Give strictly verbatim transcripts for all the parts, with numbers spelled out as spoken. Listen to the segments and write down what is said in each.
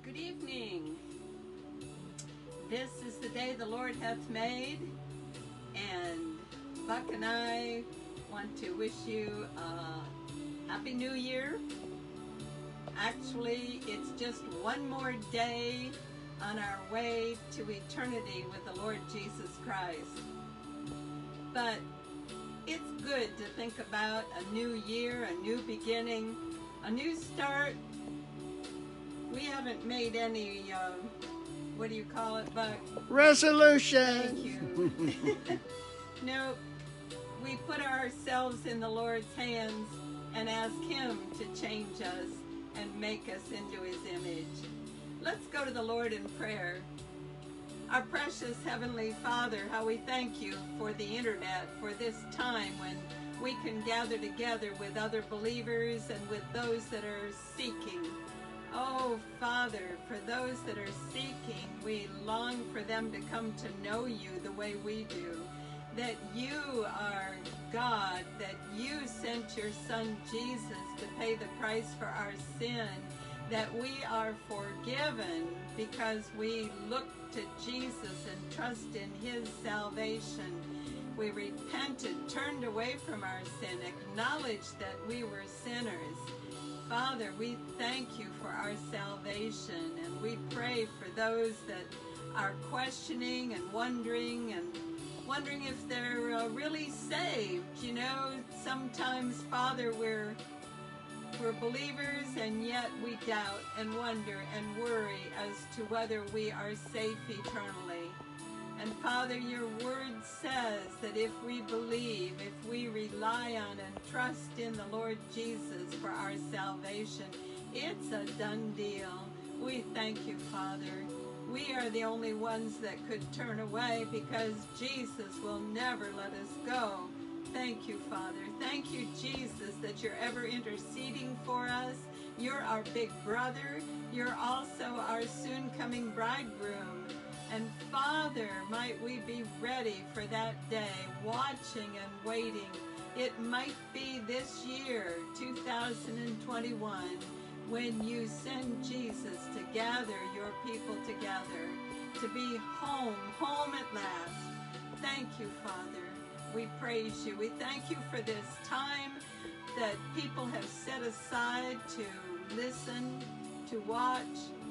Good evening. This is the day the Lord hath made, and Buck and I want to wish you a Happy New Year. Actually, it's just one more day on our way to eternity with the Lord Jesus Christ. But it's good to think about a new year, a new beginning, a new start. We haven't made any, uh, what do you call it, Buck? Resolution. Thank you. No, we put ourselves in the Lord's hands and ask Him to change us and make us into His image. Let's go to the Lord in prayer. Our precious Heavenly Father, how we thank you for the internet, for this time when we can gather together with other believers and with those that are seeking. Oh, Father, for those that are seeking, we long for them to come to know you the way we do. That you are God, that you sent your Son Jesus to pay the price for our sin, that we are forgiven because we look to Jesus and trust in His salvation. We repented, turned away from our sin, acknowledged that we were sinners. Father, we thank you for our salvation, and we pray for those that are questioning and wondering and wondering if they're uh, really saved. You know, sometimes, Father, we're we're believers, and yet we doubt and wonder and worry as to whether we are safe eternally. And Father, your word says that if we believe, if we rely on and trust in the Lord Jesus for our salvation, it's a done deal. We thank you, Father. We are the only ones that could turn away because Jesus will never let us go. Thank you, Father. Thank you, Jesus, that you're ever interceding for us. You're our big brother. You're also our soon-coming bridegroom. And Father, might we be ready for that day, watching and waiting. It might be this year, two thousand twenty-one, when you send Jesus to gather your people together, to be home, home at last. Thank you, Father. We praise you. We thank you for this time that people have set aside to listen, to watch,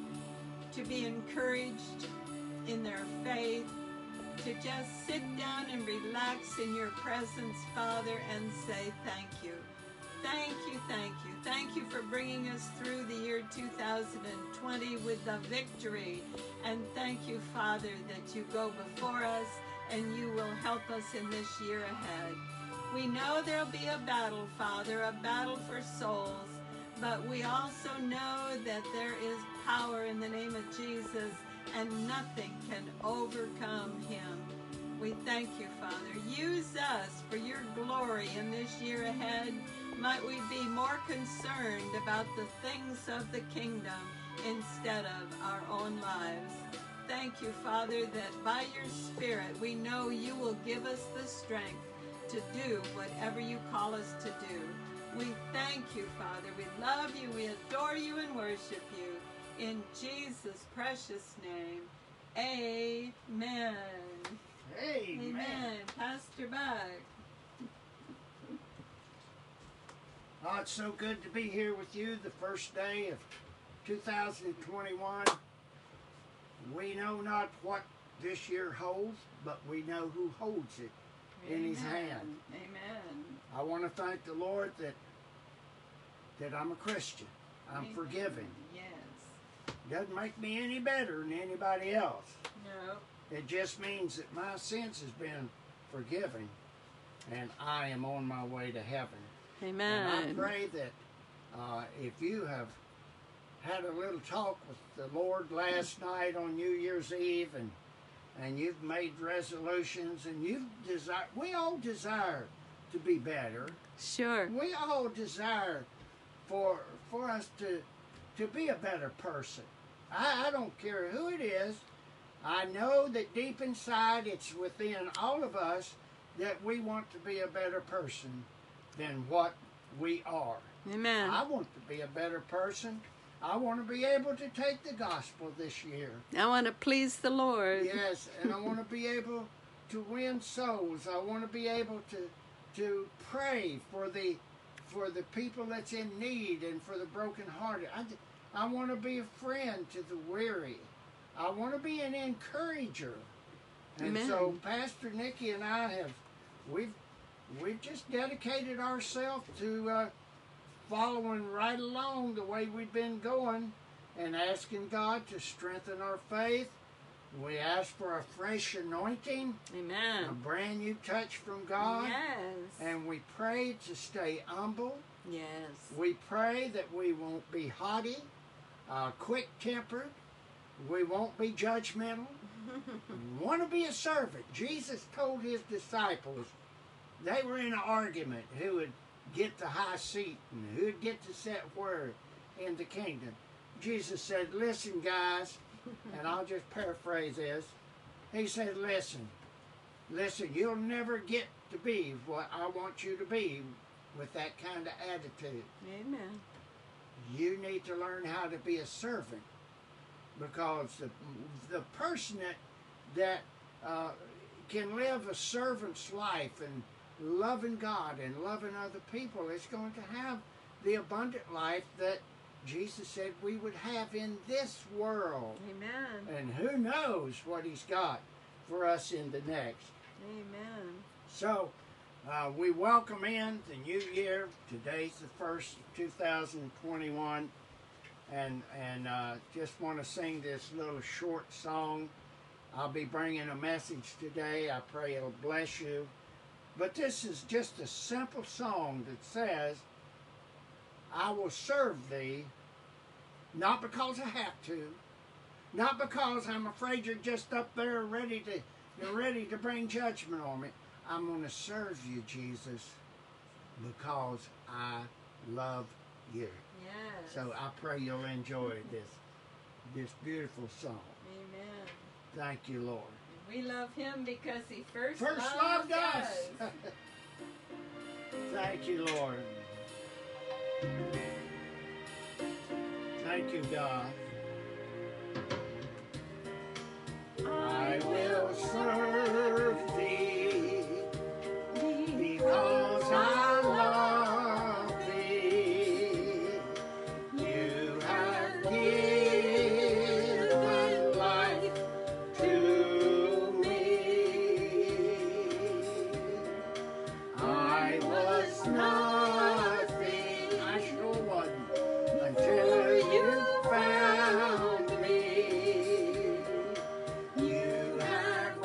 to be encouraged in their faith, to just sit down and relax in your presence, Father, and say thank you. Thank you, thank you. Thank you for bringing us through the year two thousand twenty with the victory. And thank you, Father, that you go before us and you will help us in this year ahead. We know there'll be a battle, Father, a battle for souls, but we also know that there is power in the name of Jesus, and nothing can overcome Him. We thank you, Father. Use us for your glory in this year ahead. Might we be more concerned about the things of the kingdom instead of our own lives. Thank you, Father, that by your Spirit we know you will give us the strength to do whatever you call us to do. We thank you, Father. We love you, we adore you, and worship you. In Jesus' precious name, amen. Amen. Amen. Pastor Buck. Oh, it's so good to be here with you the first day of two thousand twenty-one. We know not what this year holds, but we know who holds it in His hand. Amen. I want to thank the Lord that that I'm a Christian. I'm Amen. forgiven. Yes. Doesn't make me any better than anybody else. No. It just means that my sins has been forgiven, and I am on my way to heaven. Amen. And I pray that uh, if you have had a little talk with the Lord last night on New Year's Eve, and and you've made resolutions, and you've desire, we all desire to be better. Sure. We all desire for for us to to be a better person. I, I don't care who it is. I know that deep inside it's within all of us that we want to be a better person than what we are. Amen. I want to be a better person. I want to be able to take the gospel this year. I want to please the Lord. Yes, and I want to be able to win souls. I want to be able to to pray for the for the people that's in need and for the brokenhearted. I, I want to be a friend to the weary. I want to be an encourager. And Amen. so Pastor Nikki and I have we've we've just dedicated ourselves to uh, following right along the way we've been going and asking God to strengthen our faith. We ask for a fresh anointing, Amen. a brand new touch from God. Yes. And we pray to stay humble. Yes. We pray that we won't be haughty, uh, quick-tempered. We won't be judgmental. We want to be a servant. Jesus told his disciples, they were in an argument who would get the high seat and who would get to sit where in the kingdom. Jesus said, listen, guys, and I'll just paraphrase this. He said, listen, listen, you'll never get to be what I want you to be with that kind of attitude. Amen. You need to learn how to be a servant, because the, the person that, that uh, can live a servant's life and loving God and loving other people is going to have the abundant life that Jesus said we would have in this world. Amen. And who knows what he's got for us in the next. Amen. So, uh, we welcome in the new year. Today's the first of two thousand twenty-one. And, and uh, just want to sing this little short song. I'll be bringing a message today. I pray it'll bless you. But this is just a simple song that says, I will serve thee, not because I have to, not because I'm afraid you're just up there ready to, you're ready to bring judgment on me. I'm going to serve you, Jesus, because I love you. Yes. So I pray you'll enjoy this, this beautiful song. Amen. Thank you, Lord. We love him because he first, First loved, loved us. us. Thank you, Lord. Thank you, God. I will serve thee because I love thee. You have given life to me. I was nothing, I sure wasn't, until you found me. You have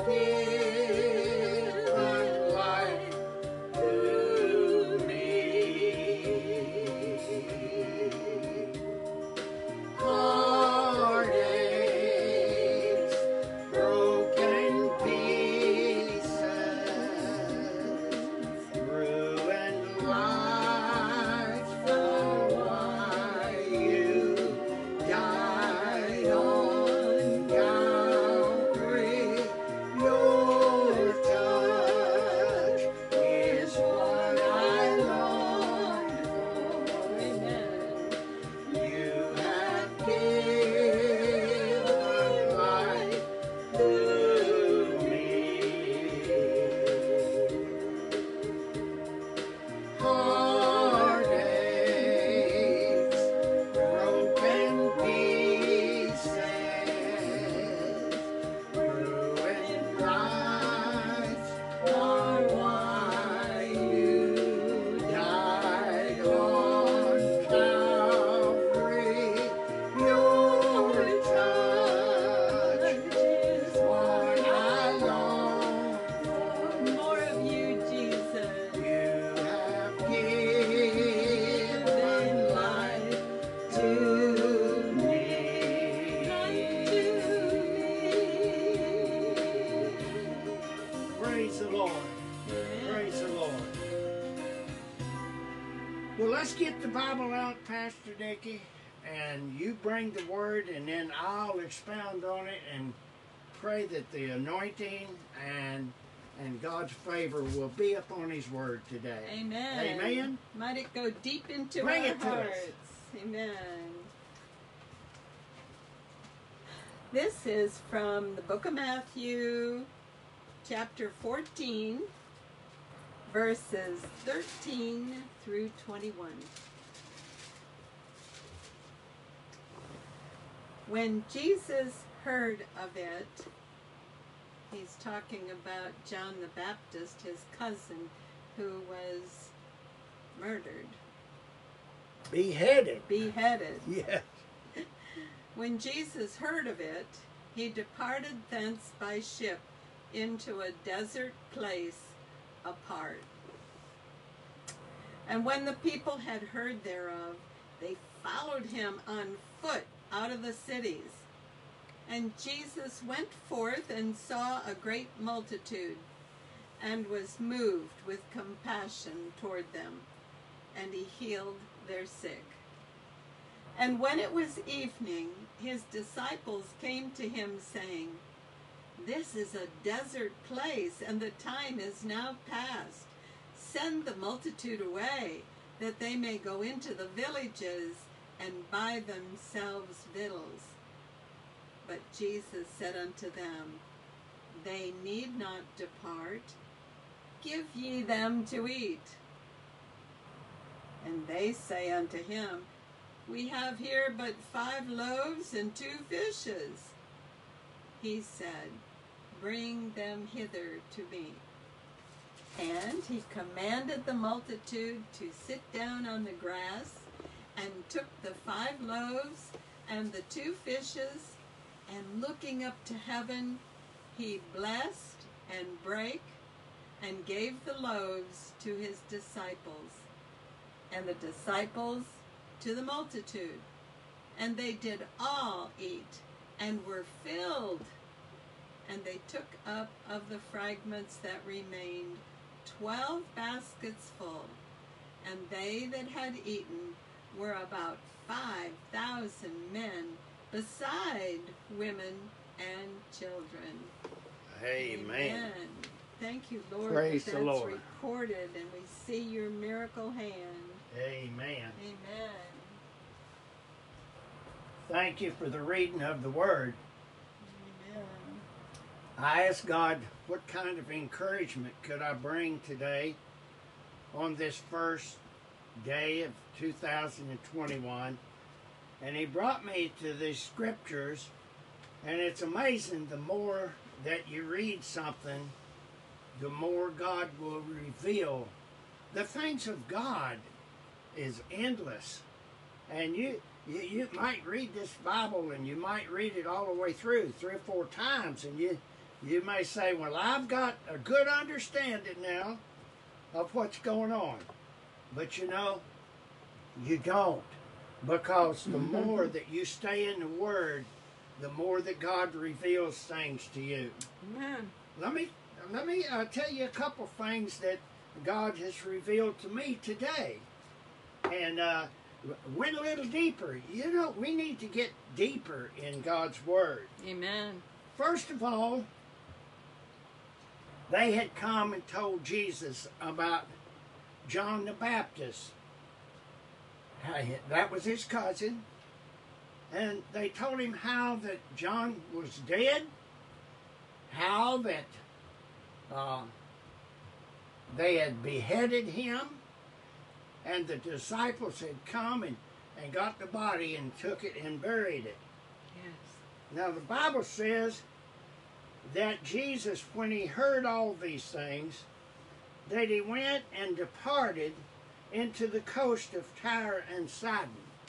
given life to me. Heartaches, broken pieces, ruined lives for why you died on Calvary. Your touch is what I long for. Amen. You have given life to me. Heartaches, broken pieces, ruined lives are why you died on Calvary. Your touch is what I long for. More of you, Jesus. You have given life to me. Praise the Lord. Praise the Lord. Well, let's get the Bible out, Pastor Dickie, and you bring the word, and then I'll expound on it and pray that the anointing and and God's favor will be upon his word today. Amen. Amen. Might it go deep into Bring our it to us. hearts. Amen. This is from the book of Matthew, chapter fourteen, verses thirteen through twenty-one. When Jesus heard of it, he's talking about John the Baptist, his cousin, who was murdered. Beheaded. Beheaded. Yes. When Jesus heard of it, he departed thence by ship into a desert place apart. And when the people had heard thereof, they followed him on foot out of the cities. And Jesus went forth and saw a great multitude, and was moved with compassion toward them, and he healed their sick. And when it was evening, his disciples came to him, saying, This is a desert place, and the time is now past. Send the multitude away, that they may go into the villages and buy themselves victuals. But Jesus said unto them, They need not depart. Give ye them to eat. And they say unto him, We have here but five loaves and two fishes. He said, Bring them hither to me. And he commanded the multitude to sit down on the grass, and took the five loaves and the two fishes, and looking up to heaven, he blessed and brake, and gave the loaves to his disciples, and the disciples to the multitude. And they did all eat, and were filled. And they took up of the fragments that remained twelve baskets full. And they that had eaten were about five thousand men, beside women and children. Amen. Amen. Thank you, Lord. Praise that's the Lord. recorded, and we see your miracle hand. Amen. Amen. Thank you for the reading of the Word. Amen. I asked God, what kind of encouragement could I bring today on this first day of two thousand twenty-one? And he brought me to these scriptures, and it's amazing, the more that you read something, the more God will reveal. The things of God is endless. And you, you you might read this Bible, and you might read it all the way through three or four times, and you you may say, well, I've got a good understanding now of what's going on. But you know, you don't. Because the more that you stay in the Word, the more that God reveals things to you. Amen. Let me let me uh, tell you a couple things that God has revealed to me today, and uh, went a little deeper. You know, we need to get deeper in God's Word. Amen. First of all, they had come and told Jesus about John the Baptist. That was his cousin. And they told him how that John was dead, how that uh, they had beheaded him, and the disciples had come and, and got the body and took it and buried it. Yes. Now the Bible says that Jesus, when he heard all these things, that he went and departed into the coast of Tyre and Sidon.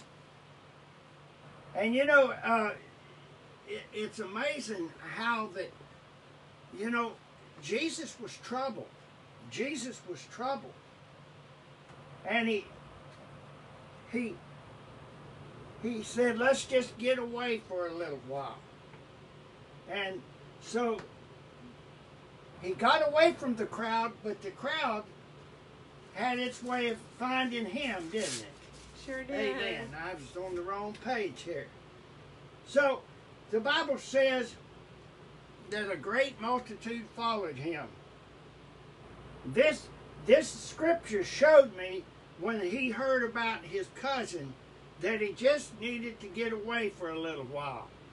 And you know, uh, it, it's amazing how that, you know, Jesus was troubled. Jesus was troubled. And he, he, he said, let's just get away for a little while. And so he got away from the crowd, but the crowd had its way of finding him, didn't it? Sure did. Amen. I was on the wrong page here. So, the Bible says that a great multitude followed him. This, this scripture showed me when he heard about his cousin that he just needed to get away for a little while.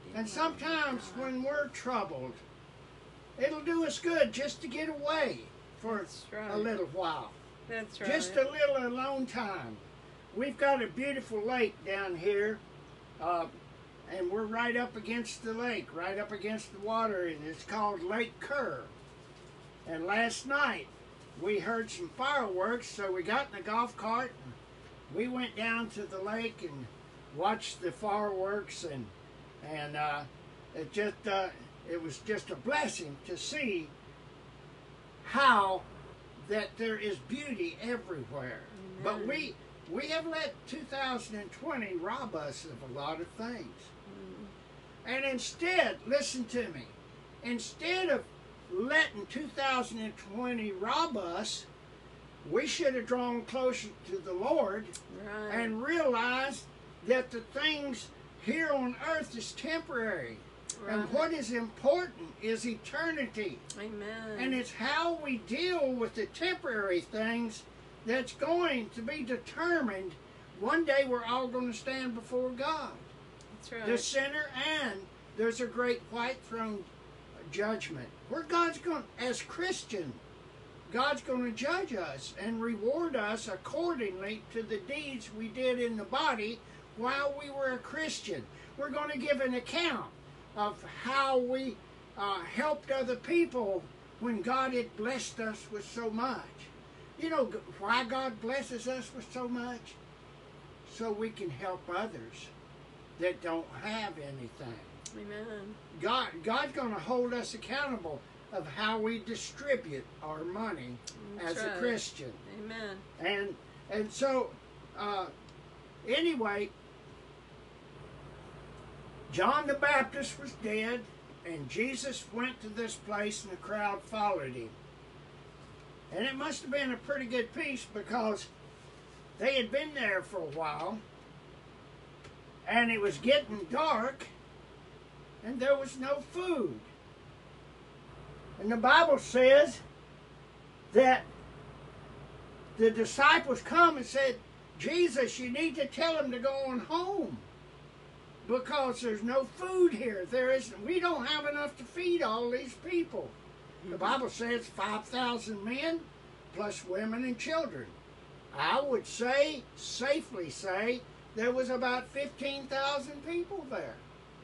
And sometimes when we're troubled, it'll do us good just to get away for That's right. a little while. That's right. Just a little alone time. We've got a beautiful lake down here, uh, and we're right up against the lake, right up against the water, and it's called Lake Kerr. And last night, we heard some fireworks, so we got in a golf cart, and we went down to the lake and watched the fireworks, and and uh, it just uh, it was just a blessing to see how that there is beauty everywhere. Amen. But we we have let two thousand twenty rob us of a lot of things. Mm. And instead, listen to me, instead of letting two thousand twenty rob us, we should have drawn closer to the Lord Right. and realized that the things here on earth is temporary. Right. And what is important is eternity. Amen. And it's how we deal with the temporary things that's going to be determined. One day we're all going to stand before God, That's right. the sinner, and there's a great white throne judgment where God's going, as Christian, God's going to judge us and reward us accordingly to the deeds we did in the body while we were a Christian. We're going to give an account of how we uh, helped other people when God had blessed us with so much. You know why God blesses us with so much? So we can help others that don't have anything. Amen. God, God's going to hold us accountable of how we distribute our money That's as right. a Christian. Amen. And and so, uh, anyway, John the Baptist was dead, and Jesus went to this place, and the crowd followed him. And it must have been a pretty good piece because they had been there for a while, and it was getting dark, and there was no food. And the Bible says that the disciples come and said, Jesus, you need to tell them to go on home because there's no food here. There isn't. We don't have enough to feed all these people. The Bible says five thousand men plus women and children. I would say, safely say, there was about fifteen thousand people there.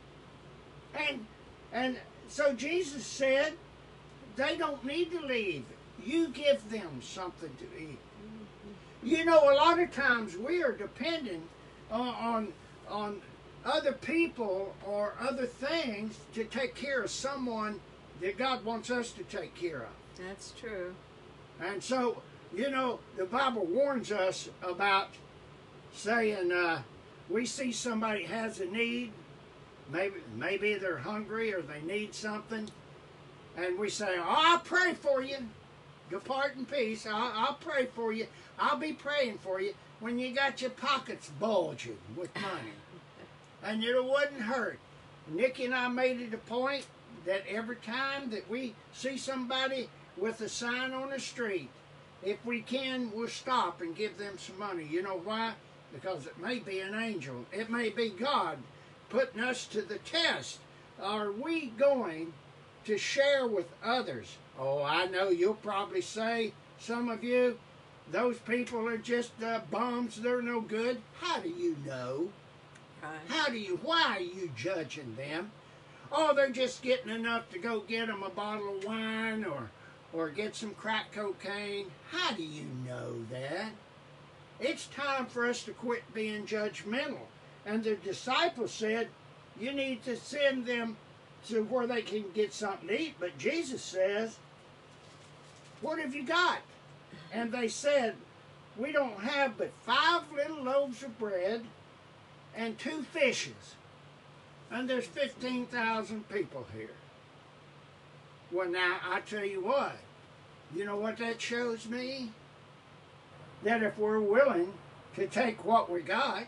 And and so Jesus said, they don't need to leave. You give them something to eat. You know, a lot of times we are dependent on, on, on other people or other things to take care of someone that God wants us to take care of. That's true. And so, you know, the Bible warns us about saying, uh, we see somebody has a need, maybe maybe they're hungry or they need something, and we say, oh, I'll pray for you. Depart in peace. I'll, I'll pray for you. I'll be praying for you when you got your pockets bulging with money. And it wouldn't hurt. Nikki and I made it a point that every time that we see somebody with a sign on the street, if we can, we'll stop and give them some money. You know why? Because it may be an angel. It may be God putting us to the test. Are we going to share with others? Oh, I know you'll probably say, some of you, those people are just uh, bums. They're no good. How do you know? Right. How do you, why are you judging them? Oh, they're just getting enough to go get them a bottle of wine or, or get some crack cocaine. How do you know that? It's time for us to quit being judgmental. And the disciples said, you need to send them to where they can get something to eat. But Jesus says, what have you got? And they said, we don't have but five little loaves of bread and two fishes. And there's fifteen thousand people here. Well, now, I tell you what, you know what that shows me? That if we're willing to take what we got,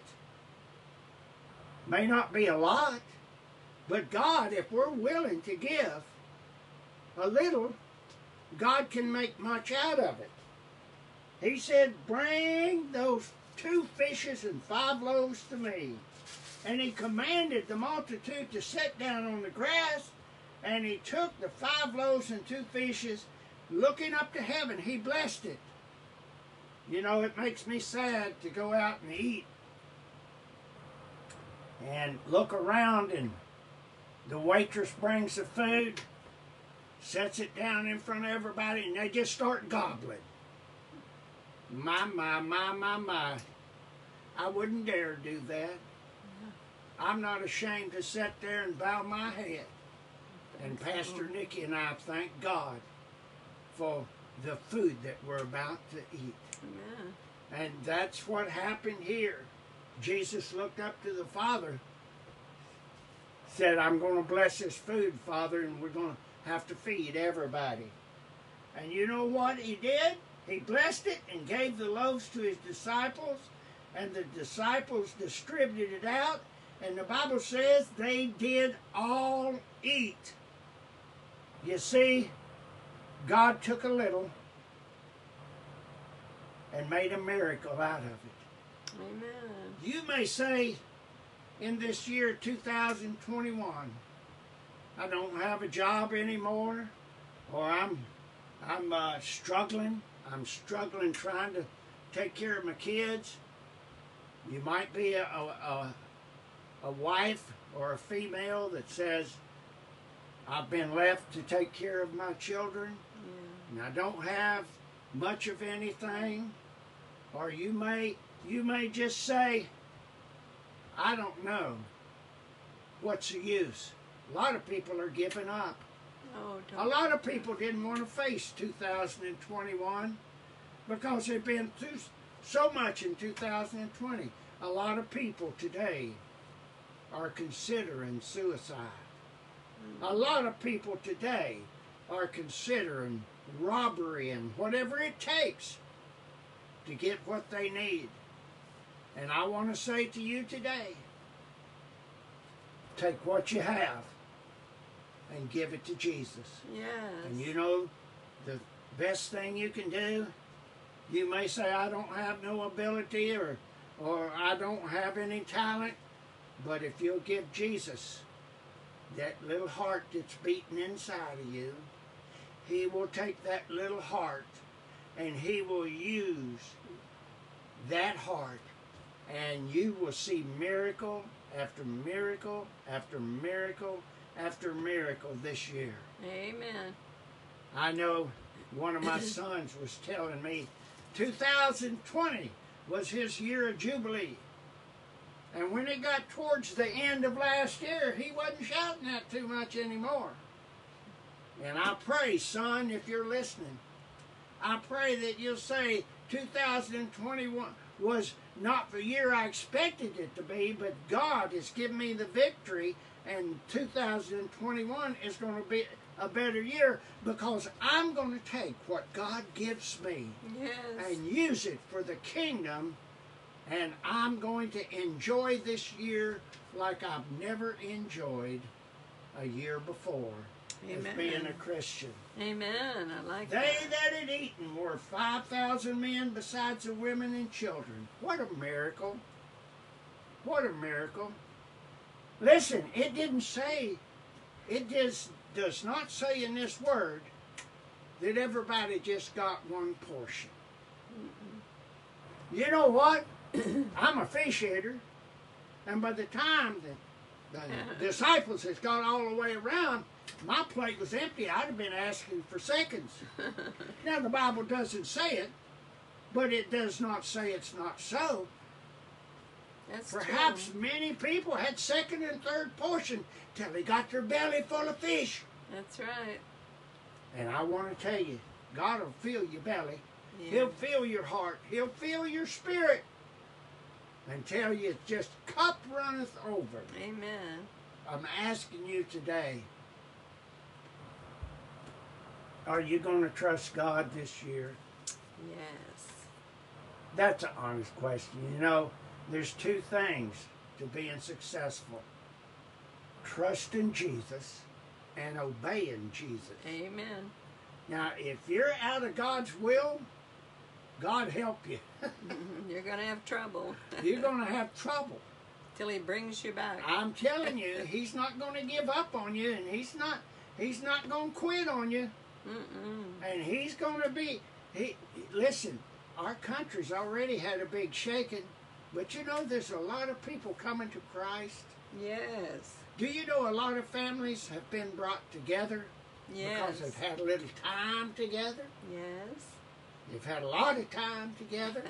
may not be a lot, but God, if we're willing to give a little, God can make much out of it. He said, bring those two fishes and five loaves to me. And he commanded the multitude to sit down on the grass, and he took the five loaves and two fishes, looking up to heaven, he blessed it. You know, it makes me sad to go out and eat and look around, and the waitress brings the food, sets it down in front of everybody, and they just start gobbling. My, my, my, my, my. I wouldn't dare do that. I'm not ashamed to sit there and bow my head. And Pastor Nikki and I thank God for the food that we're about to eat. Amen. And that's what happened here. Jesus looked up to the Father, said, I'm going to bless this food, Father, and we're going to have to feed everybody. And you know what he did? He blessed it and gave the loaves to his disciples, and the disciples distributed it out, and the Bible says they did all eat. You see, God took a little and made a miracle out of it. Amen. You may say, in this year two thousand twenty-one, I don't have a job anymore, or I'm, I'm uh, struggling. I'm struggling trying to take care of my kids. You might be a, a, a wife or a female that says, I've been left to take care of my children, yeah. and I don't have much of anything. Or you may, you may just say, I don't know. What's the use? A lot of people are giving up. Oh, a lot of people didn't want to face two thousand twenty-one because they've been through so much in two thousand twenty. A lot of people today are considering suicide. A lot of people today are considering robbery and whatever it takes to get what they need. And I want to say to you today, take what you have and give it to Jesus. Yes. And you know, the best thing you can do, you may say, I don't have no ability, or, or I don't have any talent, but if you'll give Jesus that little heart that's beating inside of you, he will take that little heart and he will use that heart, and you will see miracle after miracle after miracle after miracle this year. Amen. I know one of my sons was telling me two thousand twenty was his year of Jubilee. And when it got towards the end of last year, he wasn't shouting that too much anymore. And I pray, son, if you're listening, I pray that you'll say two thousand twenty-one was not the year I expected it to be, but God has given me the victory, and two thousand twenty-one is going to be a better year because I'm going to take what God gives me yes. and use it for the kingdom, and I'm going to enjoy this year like I've never enjoyed a year before. Amen. As being a Christian. Amen. I like they that. They that had eaten were five thousand men besides the women and children. What a miracle. What a miracle. Listen, it didn't say, it does, does not say in this word that everybody just got one portion. Mm-mm. You know what? I'm a fish eater, and by the time the, the disciples has got all the way around, my plate was empty. I'd have been asking for seconds. Now, the Bible doesn't say it, but it does not say it's not so. That's Perhaps true. Many people had second and third portion till they got their belly full of fish. That's right. And I want to tell you, God will fill your belly. Yeah. He'll fill your heart. He'll fill your spirit. Until you just cup runneth over. Amen. I'm asking you today, are you going to trust God this year? Yes. That's an honest question. You know, there's two things to being successful. Trusting Jesus and obeying Jesus. Amen. Now, if you're out of God's will, God help you. You're going to have trouble. You're going to have trouble. till he brings you back. I'm telling you, he's not going to give up on you, and he's not he's not going to quit on you. Mm-mm. And he's going to be, he, listen, our country's already had a big shaking, but you know there's a lot of people coming to Christ. Yes. Do you know a lot of families have been brought together Yes. because they've had a little time together? Yes. They've had a lot of time together.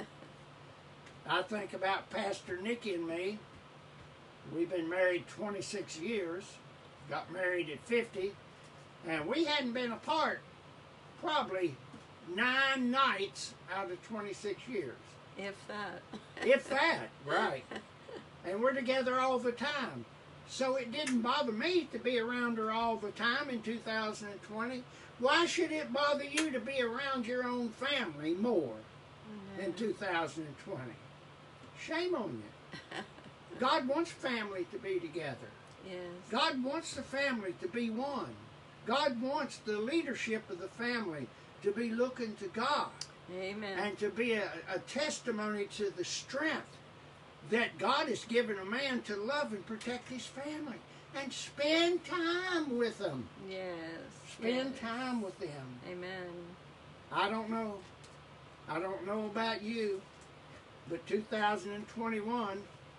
I think about Pastor Nikki and me. We've been married twenty-six years, got married at fifty, and we hadn't been apart probably nine nights out of twenty-six years. If that. If that, right. And we're together all the time. So it didn't bother me to be around her all the time in two thousand twenty. Why should it bother you to be around your own family more No. in two thousand twenty? Shame on you. God wants family to be together. Yes. God wants the family to be one. God wants the leadership of the family to be looking to God Amen. and to be a, a testimony to the strength that God has given a man to love and protect his family and spend time with them. Yes. Spend yes. time with them. Amen. I don't know. I don't know about you, but two thousand twenty-one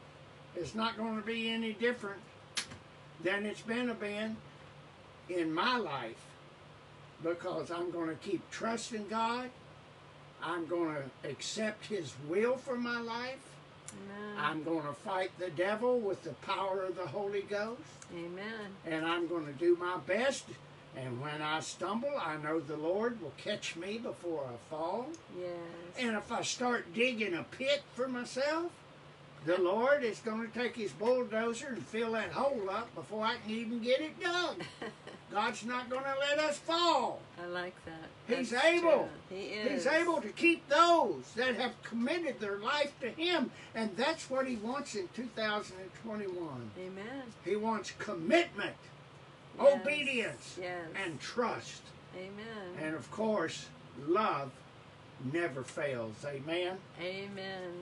is not going to be any different than it's been a been in my life, because I'm going to keep trusting God. I'm going to accept His will for my life. Amen. I'm going to fight the devil with the power of the Holy Ghost. Amen. And I'm going to do my best. And when I stumble, I know the Lord will catch me before I fall. Yes. And if I start digging a pit for myself, the Lord is going to take His bulldozer and fill that hole up before I can even get it done. God's not going to let us fall. I like that. He's That's able. true. He is. He's able to keep those that have committed their life to Him. And that's what He wants in two thousand twenty-one. Amen. He wants commitment, Yes. obedience, Yes. and trust. Amen. And of course, love never fails. Amen? Amen.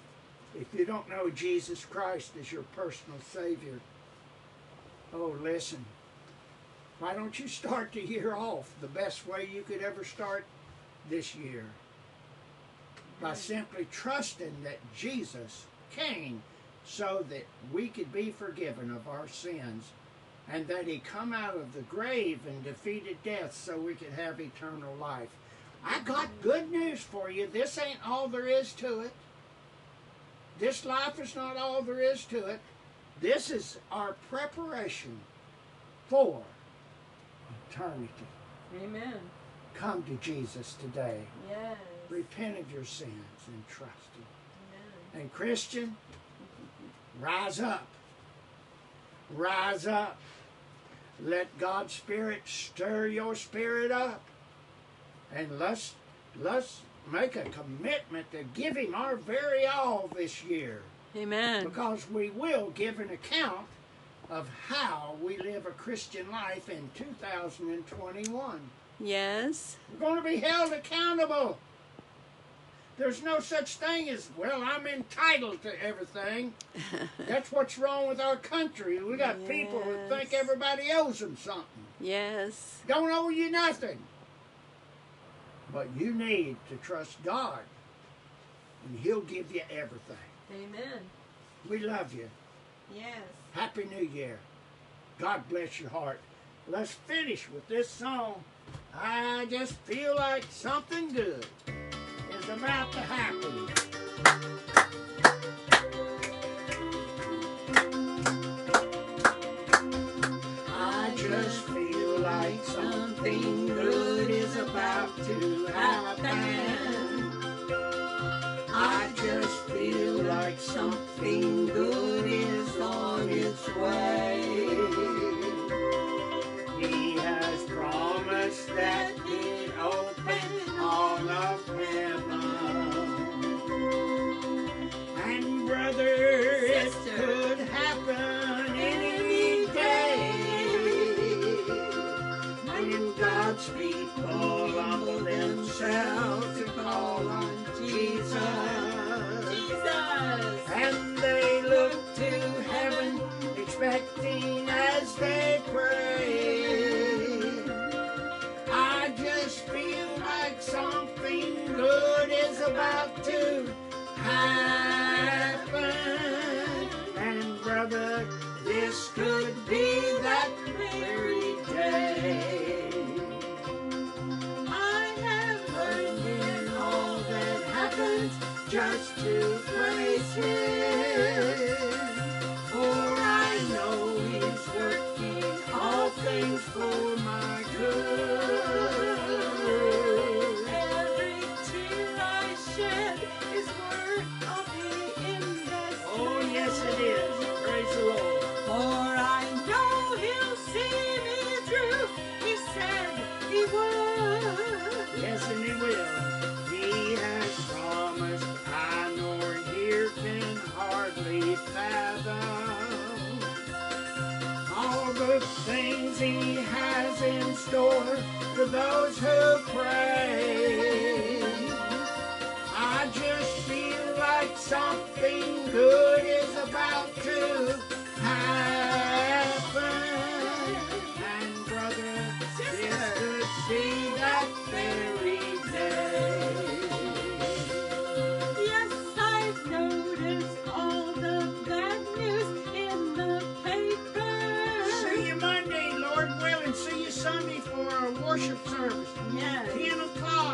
If you don't know Jesus Christ as your personal Savior, oh, listen. Why don't you start the year off the best way you could ever start this year? By simply trusting that Jesus came so that we could be forgiven of our sins, and that He come out of the grave and defeated death so we could have eternal life. I got good news for you. This ain't all there is to it. This life is not all there is to it. This is our preparation for eternity. Amen. Come to Jesus today. Yes. Repent of your sins and trust Him. Amen. And Christian, rise up. Rise up. Let God's Spirit stir your spirit up. And let's, let's make a commitment to give Him our very all this year. Amen. Because we will give an account of how we live a Christian life in two thousand twenty-one. Yes. We're going to be held accountable. There's no such thing as, well, I'm entitled to everything. That's what's wrong with our country. We got Yes. people who think everybody owes them something. Yes. Don't owe you nothing. But you need to trust God, and He'll give you everything. Amen. We love you. Yes. Happy New Year. God bless your heart. Let's finish with this song. I just feel like something good is about to happen. I just feel like something good is about to happen. I just feel like something good is on its way. He has promised that He'd open all of heaven. brother, this could be that very day. I have heard In all that happens, just to praise Him. For I know He's working all things for my good. every tear I shed is worth of the investment. Oh, yes, it is. Praise the Lord. For I know He'll see me through. He said He would. Yes, and He will. He has promised, I nor here can hardly fathom all the things He has in store for those who pray. I just feel like something good is about to happen. And brother, this could be that very day. Yes, I've noticed all the bad news in the paper. See you Monday, Lord willing. See you Sunday for our worship service. Yes. ten o'clock.